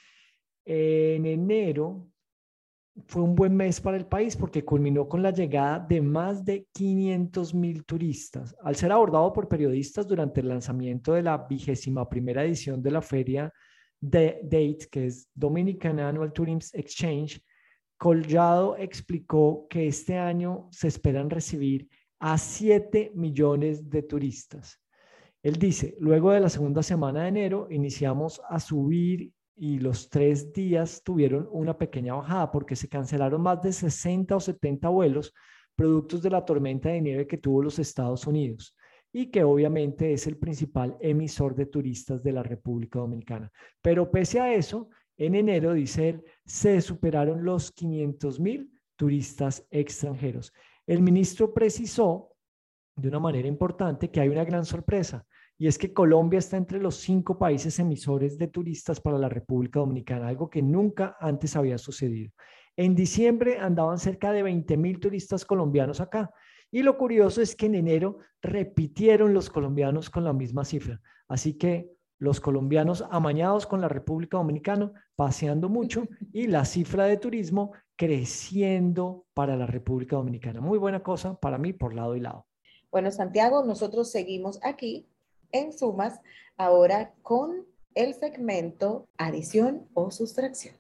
en enero fue un buen mes para el país porque culminó con la llegada de más de 500,000 turistas. Al ser abordado por periodistas durante el lanzamiento de la 21ª edición de la feria DATE, que es Dominican Annual Tourism Exchange, Collado explicó que este año se esperan recibir a 7 millones de turistas. Él dice, luego de la segunda semana de enero iniciamos a subir y los 3 días tuvieron una pequeña bajada porque se cancelaron más de 60 o 70 vuelos productos de la tormenta de nieve que tuvo los Estados Unidos y que obviamente es el principal emisor de turistas de la República Dominicana. Pero pese a eso, en enero, dice él, se superaron los 500,000 turistas extranjeros. El ministro precisó de una manera importante que hay una gran sorpresa. Y es que Colombia está entre los 5 países emisores de turistas para la República Dominicana, algo que nunca antes había sucedido. En diciembre andaban cerca de 20,000 turistas colombianos acá. Y lo curioso es que en enero repitieron los colombianos con la misma cifra. Así que los colombianos amañados con la República Dominicana, paseando mucho, y la cifra de turismo creciendo para la República Dominicana. Muy buena cosa para mí por lado y lado. Bueno, Santiago, nosotros seguimos aquí en Sumas, ahora con el segmento adición o sustracción.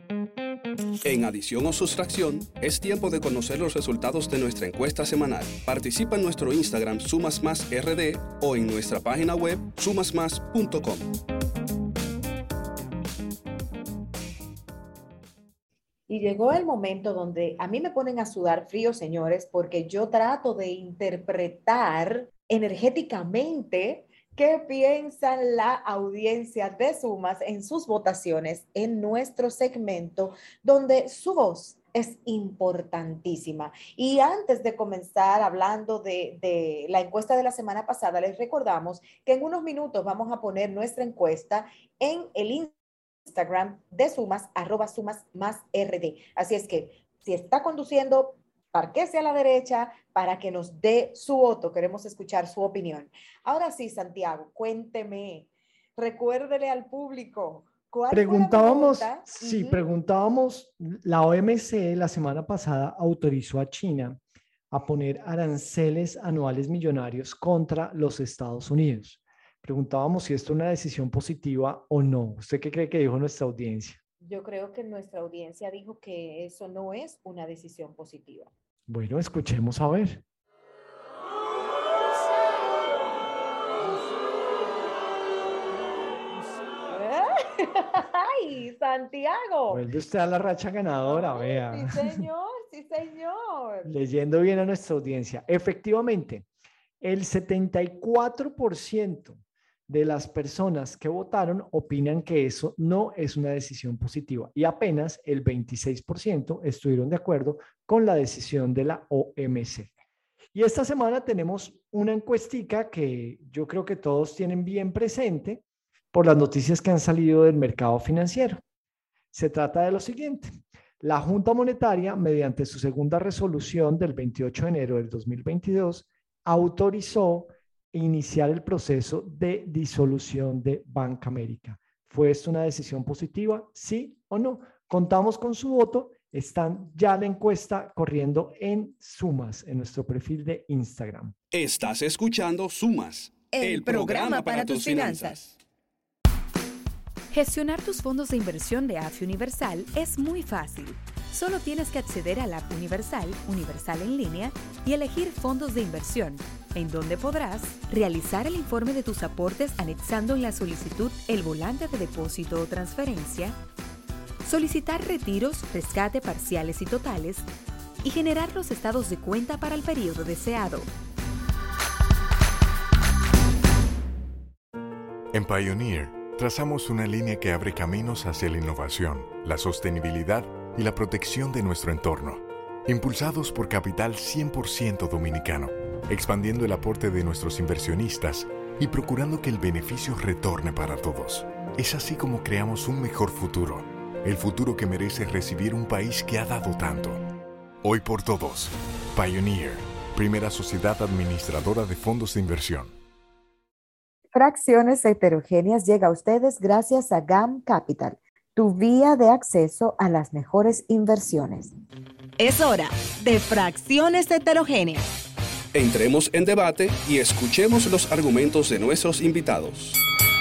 En adición o sustracción, es tiempo de conocer los resultados de nuestra encuesta semanal. Participa en nuestro Instagram SumasMásRD o en nuestra página web sumasmas.com. Y llegó el momento donde a mí me ponen a sudar frío, señores, porque yo trato de interpretar energéticamente qué piensa la audiencia de Sumas en sus votaciones en nuestro segmento, donde su voz es importantísima. Y antes de comenzar hablando de la encuesta de la semana pasada, les recordamos que en unos minutos vamos a poner nuestra encuesta en el Instagram de Sumas, @SumasMásRD. Así es que si está conduciendo, parquéese a la derecha para que nos dé su voto. Queremos escuchar su opinión. Ahora sí, Santiago, cuénteme, recuérdele al público. Preguntábamos, preguntábamos, la OMC la semana pasada autorizó a China a poner aranceles anuales millonarios contra los Estados Unidos. Preguntábamos si esto es una decisión positiva o no. ¿Usted qué cree que dijo nuestra audiencia? Yo creo que nuestra audiencia dijo que eso no es una decisión positiva. Bueno, escuchemos a ver. ¡Ay, Santiago! Vuelve usted a la racha ganadora, vea. Sí, señor, sí, señor. señor. Leyendo bien a nuestra audiencia. Efectivamente, el 74% de las personas que votaron opinan que eso no es una decisión positiva y apenas el 26% estuvieron de acuerdo con la decisión de la OMC. Y esta semana tenemos una encuestica que yo creo que todos tienen bien presente por las noticias que han salido del mercado financiero. Se trata de lo siguiente. La Junta Monetaria, mediante su segunda resolución del 28 de enero del 2022, autorizó iniciar el proceso de disolución de Banca América. ¿Fue esto una decisión positiva? ¿Sí o no? Contamos con su voto. Están ya la encuesta corriendo en Sumas, en nuestro perfil de Instagram. Estás escuchando Sumas, el programa para tus finanzas. Gestionar tus fondos de inversión de AFI Universal es muy fácil. Solo tienes que acceder a la app Universal, Universal en línea, y elegir fondos de inversión, en donde podrás realizar el informe de tus aportes anexando en la solicitud el volante de depósito o transferencia, solicitar retiros, rescate parciales y totales, y generar los estados de cuenta para el periodo deseado. En Pioneer, trazamos una línea que abre caminos hacia la innovación, la sostenibilidad y la protección de nuestro entorno, impulsados por capital 100% dominicano, expandiendo el aporte de nuestros inversionistas y procurando que el beneficio retorne para todos. Es así como creamos un mejor futuro, el futuro que merece recibir un país que ha dado tanto. Hoy por todos, Pioneer, primera sociedad administradora de fondos de inversión. Fracciones Heterogéneas llega a ustedes gracias a GAM Capital, tu vía de acceso a las mejores inversiones. Es hora de Fracciones Heterogéneas. Entremos en debate y escuchemos los argumentos de nuestros invitados.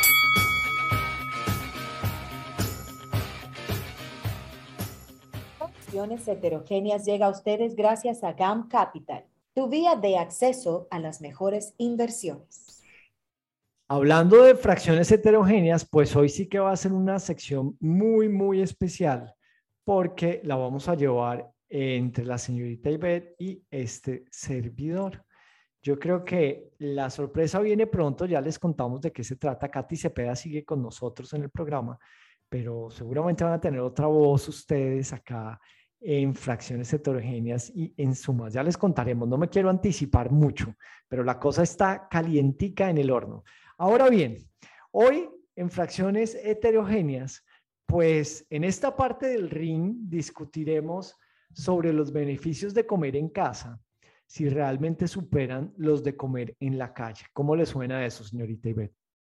Fracciones Heterogéneas llega a ustedes gracias a GAM Capital, tu vía de acceso a las mejores inversiones. Hablando de fracciones heterogéneas, pues hoy sí que va a ser una sección muy, muy especial porque la vamos a llevar entre la señorita Ivette y este servidor. Yo creo que la sorpresa viene pronto, ya les contamos de qué se trata. Katy Cepeda sigue con nosotros en el programa, pero seguramente van a tener otra voz ustedes acá en fracciones heterogéneas y en sumas. Ya les contaremos, no me quiero anticipar mucho, pero la cosa está calientica en el horno. Ahora bien, hoy en fracciones heterogéneas, pues en esta parte del ring discutiremos sobre los beneficios de comer en casa, si realmente superan los de comer en la calle. ¿Cómo le suena eso, señorita Ivette?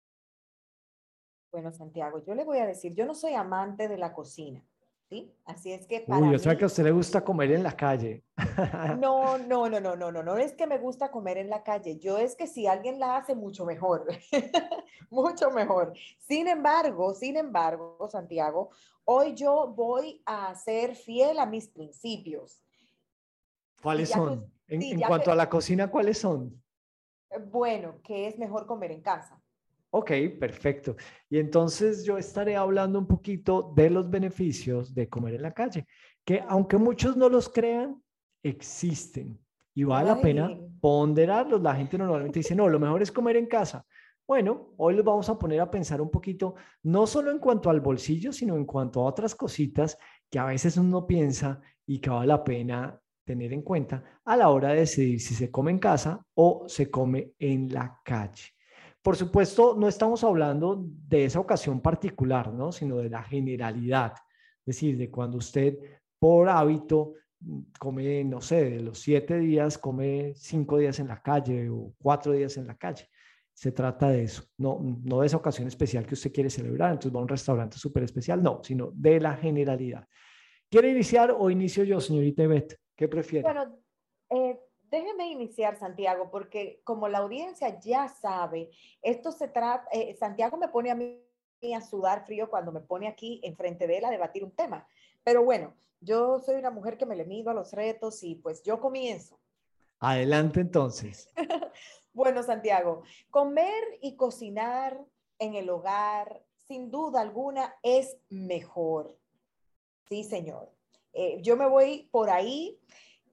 Bueno, Santiago, yo le voy a decir, yo no soy amante de la cocina, ¿sí? Así es que para Uy, mí... o sea que a usted le gusta comer en la calle. No es que me gusta comer en la calle, yo es que si alguien la hace, mucho mejor, mucho mejor. Sin embargo, Santiago, hoy yo voy a ser fiel a mis principios. ¿Cuáles son? En cuanto a la cocina, ¿cuáles son? Bueno, que es mejor comer en casa. Ok, perfecto. Y entonces yo estaré hablando un poquito de los beneficios de comer en la calle, que aunque muchos no los crean, existen y vale la pena ponderarlos. La gente normalmente dice, no, lo mejor es comer en casa. Bueno, hoy los vamos a poner a pensar un poquito, no solo en cuanto al bolsillo, sino en cuanto a otras cositas que a veces uno piensa y que vale la pena tener en cuenta a la hora de decidir si se come en casa o se come en la calle. Por supuesto, no estamos hablando de esa ocasión particular, ¿no? Sino de la generalidad. Es decir, de cuando usted por hábito come, no sé, de los 7 días, come 5 días en la calle o 4 días en la calle. Se trata de eso, no de esa ocasión especial que usted quiere celebrar, entonces va a un restaurante súper especial, no, sino de la generalidad. ¿Quiere iniciar o inicio yo, señorita Ivette? ¿Qué prefiere? Bueno, déjeme iniciar, Santiago, porque como la audiencia ya sabe, esto se trata, Santiago me pone a mí a sudar frío cuando me pone aquí enfrente de él a debatir un tema. Pero bueno, yo soy una mujer que me le mido a los retos y pues yo comienzo. Adelante entonces. Bueno, Santiago, comer y cocinar en el hogar, sin duda alguna, es mejor. Sí, señor. Yo me voy por ahí.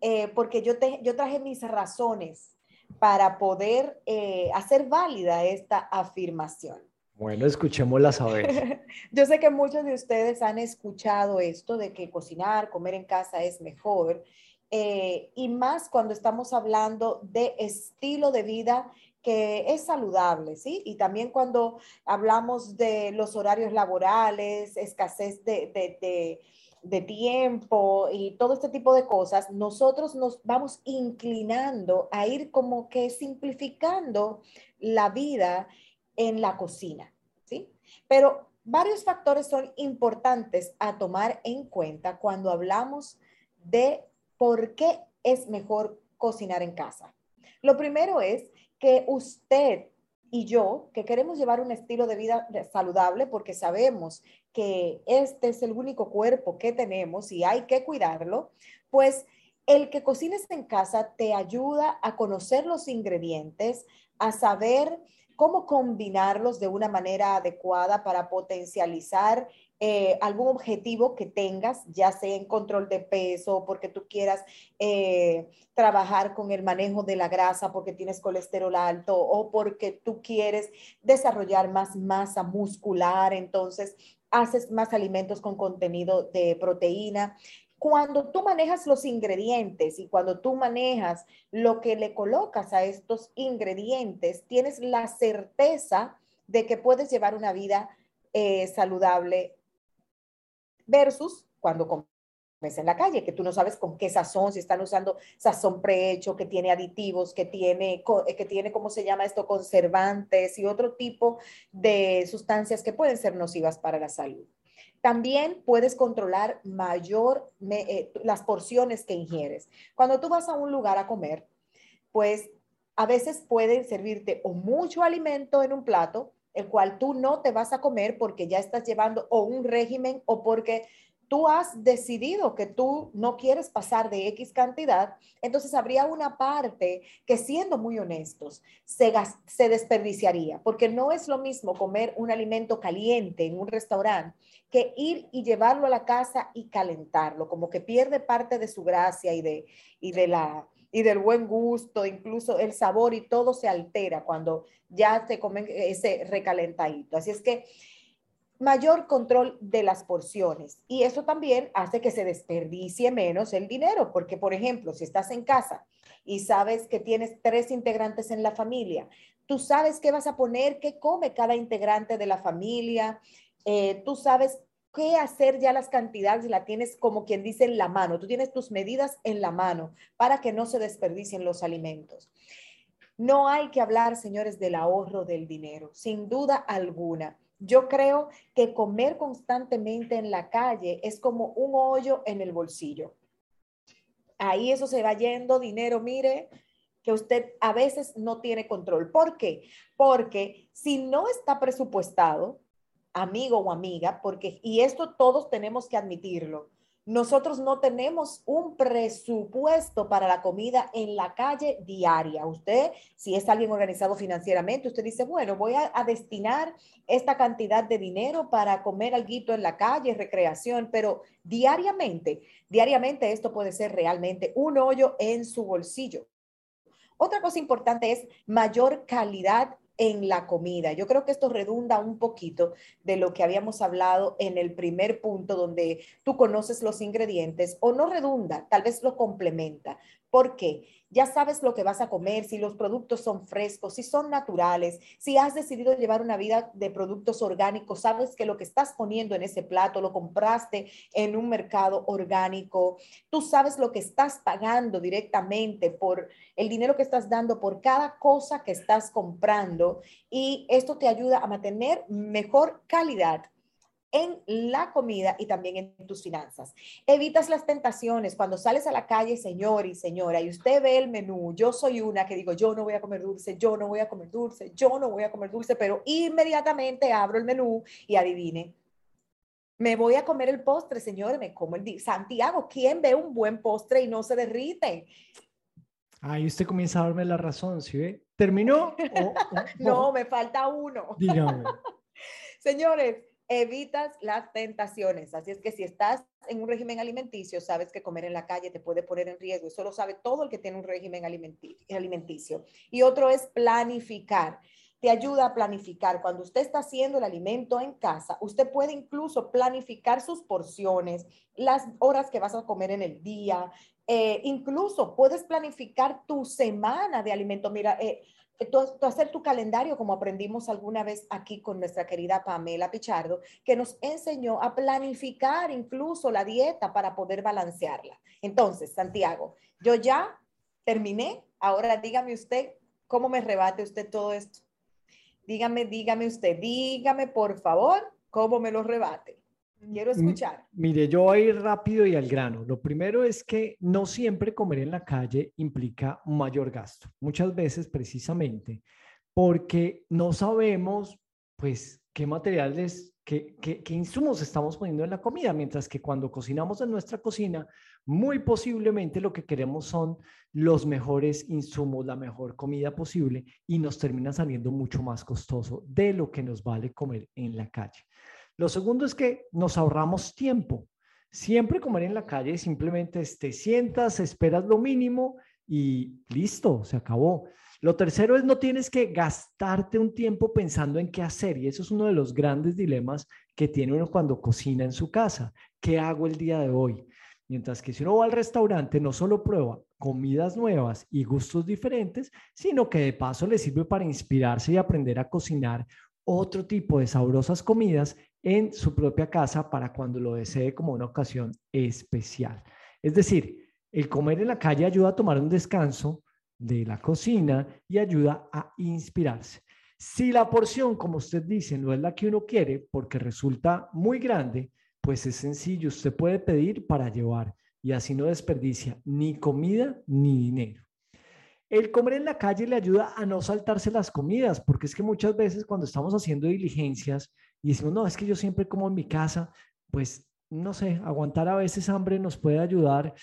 porque yo traje mis razones para poder hacer válida esta afirmación. Bueno, escuchémoslas a ver. Yo sé que muchos de ustedes han escuchado esto de que cocinar, comer en casa es mejor, y más cuando estamos hablando de estilo de vida que es saludable, ¿sí? Y también cuando hablamos de los horarios laborales, escasez de tiempo y todo este tipo de cosas, nosotros nos vamos inclinando a ir como que simplificando la vida en la cocina, ¿sí? Pero varios factores son importantes a tomar en cuenta cuando hablamos de por qué es mejor cocinar en casa. Lo primero es que usted y yo, que queremos llevar un estilo de vida saludable porque sabemos que este es el único cuerpo que tenemos y hay que cuidarlo, pues el que cocines en casa te ayuda a conocer los ingredientes, a saber cómo combinarlos de una manera adecuada para potencializar algún objetivo que tengas, ya sea en control de peso, porque tú quieras trabajar con el manejo de la grasa, porque tienes colesterol alto o porque tú quieres desarrollar más masa muscular, entonces haces más alimentos con contenido de proteína. Cuando tú manejas los ingredientes y cuando tú manejas lo que le colocas a estos ingredientes, tienes la certeza de que puedes llevar una vida saludable versus cuando comes en la calle, que tú no sabes con qué sazón, si están usando sazón prehecho, que tiene aditivos, que tiene, ¿cómo se llama esto? Conservantes y otro tipo de sustancias que pueden ser nocivas para la salud. También puedes controlar las porciones que ingieres. Cuando tú vas a un lugar a comer, pues a veces pueden servirte o mucho alimento en un plato, el cual tú no te vas a comer porque ya estás llevando o un régimen o porque tú has decidido que tú no quieres pasar de X cantidad, entonces habría una parte que, siendo muy honestos, se desperdiciaría, porque no es lo mismo comer un alimento caliente en un restaurante que ir y llevarlo a la casa y calentarlo, como que pierde parte de su gracia y del buen gusto, incluso el sabor, y todo se altera cuando ya se come ese recalentadito. Así es que mayor control de las porciones, y eso también hace que se desperdicie menos el dinero, porque por ejemplo, si estás en casa y sabes que tienes 3 integrantes en la familia, tú sabes qué vas a poner, qué come cada integrante de la familia, tú sabes qué hacer, ya las cantidades la tienes como quien dice en la mano, tú tienes tus medidas en la mano para que no se desperdicien los alimentos. No hay que hablar, señores, del ahorro del dinero, sin duda alguna. Yo creo que comer constantemente en la calle es como un hoyo en el bolsillo. Ahí eso se va yendo dinero, mire, que usted a veces no tiene control. ¿Por qué? Porque si no está presupuestado, amigo o amiga, y esto todos tenemos que admitirlo, nosotros no tenemos un presupuesto para la comida en la calle diaria. Usted, si es alguien organizado financieramente, usted dice, bueno, voy a destinar esta cantidad de dinero para comer alguito en la calle, recreación, pero diariamente esto puede ser realmente un hoyo en su bolsillo. Otra cosa importante es mayor calidad en la comida. Yo creo que esto redunda un poquito de lo que habíamos hablado en el primer punto, donde tú conoces los ingredientes, o no redunda, tal vez lo complementa. ¿Por qué? Ya sabes lo que vas a comer, si los productos son frescos, si son naturales, si has decidido llevar una vida de productos orgánicos, sabes que lo que estás poniendo en ese plato lo compraste en un mercado orgánico, tú sabes lo que estás pagando directamente por el dinero que estás dando por cada cosa que estás comprando, y esto te ayuda a mantener mejor calidad en la comida y también en tus finanzas. Evitas las tentaciones. Cuando sales a la calle, señor y señora, y usted ve el menú, yo soy una que digo, yo no voy a comer dulce, yo no voy a comer dulce, yo no voy a comer dulce, pero inmediatamente abro el menú y adivine. Me voy a comer el postre, señores, me como Santiago, ¿quién ve un buen postre y no se derrite? Ahí usted comienza a darme la razón, ¿sí ve? ¿Terminó? No, me falta uno. Dígame. Señores, evitas las tentaciones. Así es que si estás en un régimen alimenticio, sabes que comer en la calle te puede poner en riesgo. Eso lo sabe todo el que tiene un régimen alimenticio. Y otro es planificar. Te ayuda a planificar. Cuando usted está haciendo el alimento en casa, usted puede incluso planificar sus porciones, las horas que vas a comer en el día. Incluso puedes planificar tu semana de alimento. Mira, tú hacer tu calendario, como aprendimos alguna vez aquí con nuestra querida Pamela Pichardo, que nos enseñó a planificar incluso la dieta para poder balancearla. Entonces, Santiago, yo ya terminé. Ahora dígame usted, ¿cómo me rebate usted todo esto? Dígame usted, dígame por favor, ¿cómo me lo rebate? Quiero escuchar. Mire, yo voy a ir rápido y al grano. Lo primero es que no siempre comer en la calle implica un mayor gasto. Muchas veces precisamente porque no sabemos, pues, qué materiales, qué insumos estamos poniendo en la comida, mientras que cuando cocinamos en nuestra cocina, muy posiblemente lo que queremos son los mejores insumos, la mejor comida posible, y nos termina saliendo mucho más costoso de lo que nos vale comer en la calle. Lo segundo es que nos ahorramos tiempo. Siempre comer en la calle simplemente te sientas, esperas lo mínimo y listo, se acabó. Lo tercero es no tienes que gastarte un tiempo pensando en qué hacer, y eso es uno de los grandes dilemas que tiene uno cuando cocina en su casa. ¿Qué hago el día de hoy? Mientras que si uno va al restaurante no solo prueba comidas nuevas y gustos diferentes, sino que de paso le sirve para inspirarse y aprender a cocinar otro tipo de sabrosas comidas en su propia casa para cuando lo desee como una ocasión especial. Es decir, el comer en la calle ayuda a tomar un descanso de la cocina y ayuda a inspirarse. Si la porción, como usted dice, no es la que uno quiere porque resulta muy grande, pues es sencillo, usted puede pedir para llevar y así no desperdicia ni comida ni dinero. El comer en la calle le ayuda a no saltarse las comidas, porque es que muchas veces cuando estamos haciendo diligencias y decimos, no, es que yo siempre como en mi casa, pues no sé, aguantar a veces hambre nos puede ayudar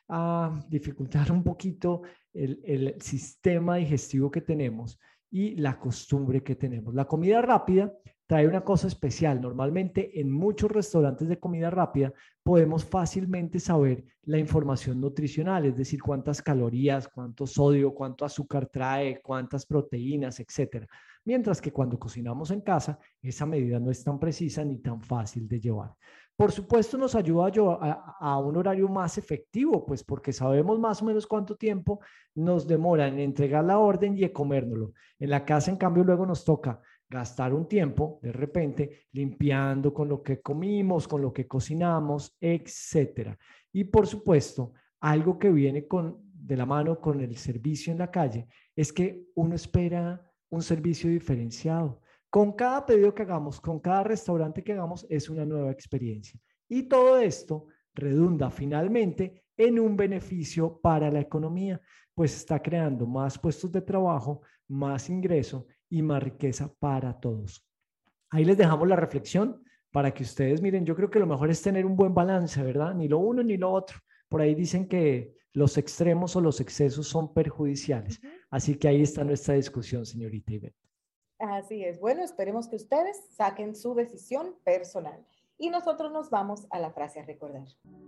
a dificultar un poquito el sistema digestivo que tenemos y la costumbre que tenemos. La comida rápida trae una cosa especial. Normalmente en muchos restaurantes de comida rápida podemos fácilmente saber la información nutricional, es decir, cuántas calorías, cuánto sodio, cuánto azúcar trae, cuántas proteínas, etcétera. Mientras que cuando cocinamos en casa, esa medida no es tan precisa ni tan fácil de llevar. Por supuesto, nos ayuda a un horario más efectivo, pues porque sabemos más o menos cuánto tiempo nos demora en entregar la orden y en comérnoslo. En la casa, en cambio, luego nos toca gastar un tiempo, de repente, limpiando con lo que comimos, con lo que cocinamos, etcétera. Y por supuesto, algo que viene de la mano con el servicio en la calle es que uno espera un servicio diferenciado. Con cada pedido que hagamos, con cada restaurante que hagamos, es una nueva experiencia. Y todo esto redunda finalmente en un beneficio para la economía, pues está creando más puestos de trabajo, más ingreso y más riqueza para todos. Ahí les dejamos la reflexión para que ustedes miren. Yo creo que lo mejor es tener un buen balance, ¿verdad? Ni lo uno ni lo otro. Por ahí dicen que los extremos o los excesos son perjudiciales. Así que ahí está nuestra discusión, señorita Ivette. Así es. Bueno, esperemos que ustedes saquen su decisión personal. Y nosotros nos vamos a la frase a recordar.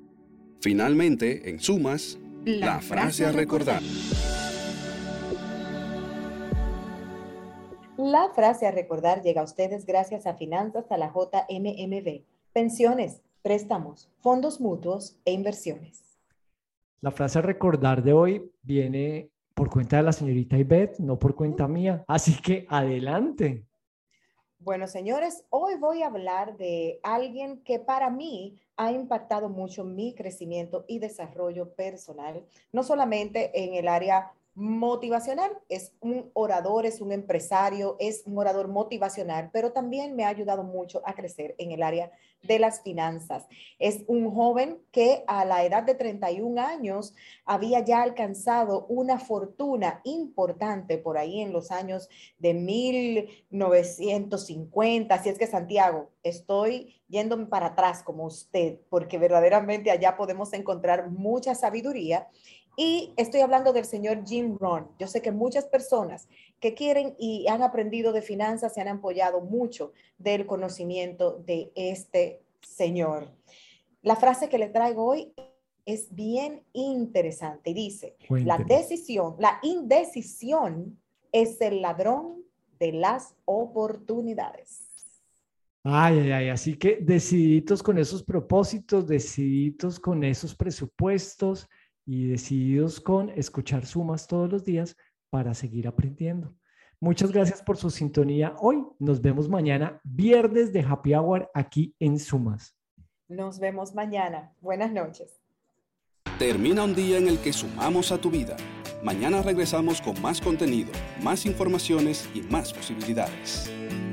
Finalmente, en sumas, la frase a recordar. La frase a recordar llega a ustedes gracias a Finanzas a la JMMB, pensiones, préstamos, fondos mutuos e inversiones. La frase a recordar de hoy viene por cuenta de la señorita Ivette, no por cuenta mía. Así que adelante. Bueno, señores, hoy voy a hablar de alguien que para mí ha impactado mucho mi crecimiento y desarrollo personal, no solamente en el área motivacional, es un orador, es un empresario, es un orador motivacional, pero también me ha ayudado mucho a crecer en el área de las finanzas. Es un joven que a la edad de 31 años había ya alcanzado una fortuna importante por ahí en los años de 1950. Así es que, Santiago, estoy yéndome para atrás como usted, porque verdaderamente allá podemos encontrar mucha sabiduría. Y estoy hablando del señor Jim Rohn. Yo sé que muchas personas que quieren y han aprendido de finanzas se han apoyado mucho del conocimiento de este señor. La frase que le traigo hoy es bien interesante y dice, la indecisión es el ladrón de las oportunidades. Ay, así que decididos con esos propósitos, decididos con esos presupuestos y decididos con escuchar Sumas todos los días para seguir aprendiendo. Muchas gracias por su sintonía hoy. Nos vemos mañana, viernes de Happy Hour aquí en Sumas. Nos vemos mañana. Buenas noches. Termina un día en el que sumamos a tu vida. Mañana regresamos con más contenido, más informaciones y más posibilidades.